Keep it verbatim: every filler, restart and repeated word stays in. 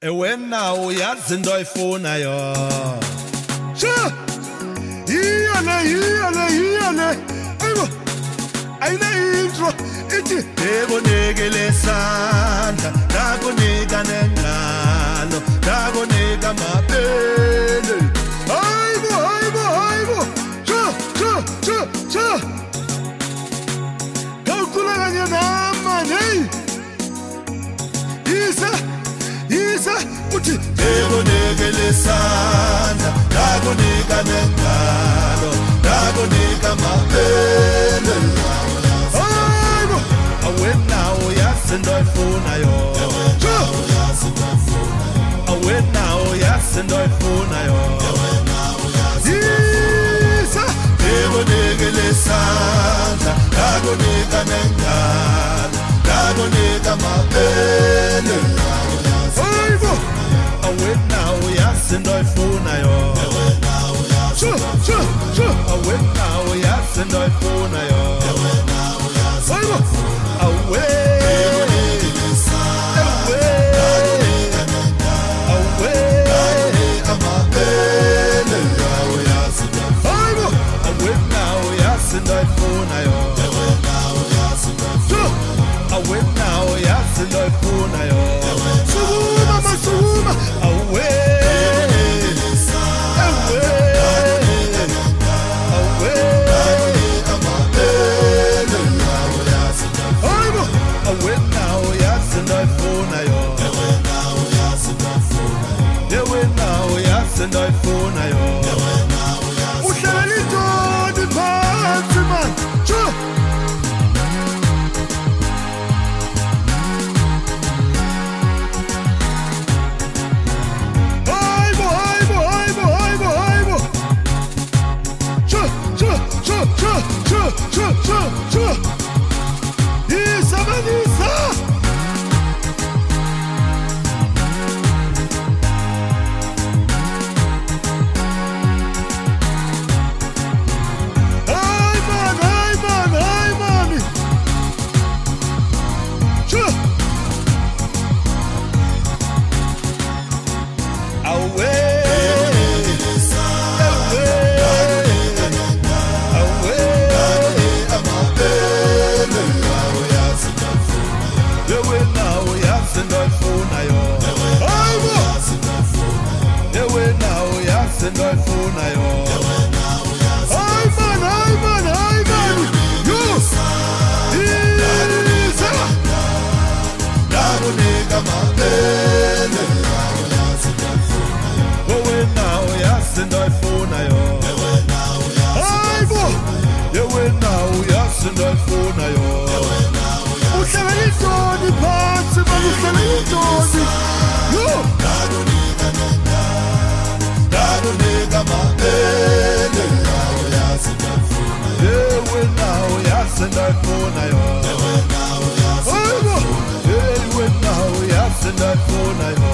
Wena uyazi into oyifuna yo. Sha! Iyale iyale iyale. Ayibo. Ayine intro ithi Ekunikele sandla, ndakunika nengalo, ndakunika amabele. Hayibo hayibo hayibo. Sha sha sha sha. Kawucula kanye namanye. Isa Isa uthi Ekunikele sandla, ndakunika nengalo, ndakunika amabele. hayibo. Wena uyazi into oyifuna yo. Wena uyazi into oyifuna yo. Isa Ekunikele sandla, ndakunika nengalo, ndakunika amabele. hayibo. Wena uyazi into oyifuna yo. Sha sha sha. Wena uyazi into oyifuna yo. Hayibo. Awe, awe, awe, amabele. Hayibo. Wena uyazi into oyifuna yo. Sha. Wena uyazi into oyifuna yo. Sukuma masukuma. Awe, awe, awe, amabele. Hayibo. Wena uyazi into oyifuna yo. Wena uyazi into oyifuna yo. Uhlala intoni phansi man. Sha. Hayibo hayibo hayibo hayibo hayibo. Sha sha sha sha sha sha sha sha. Isa manisa. Hey man, hey man, hey man. Sha. Awe, awe, awe, amabele. Wena uyazi into oyifuna yo. Hayibo. Wena uyazi into oyifuna yo. Hey man, hey man, hey man. Yo. Isa. Ndakunika amabele. Wena uyazi into oyifuna yo. Hayibo. Wena uyazi into oyifuna yo. Uhlala intoni phansi man, uhlala intoni. Yo. Ndakunika amabele. Wena uyazi into oyifuna yo. Hayibo. Wena uyazi into oyifuna yo.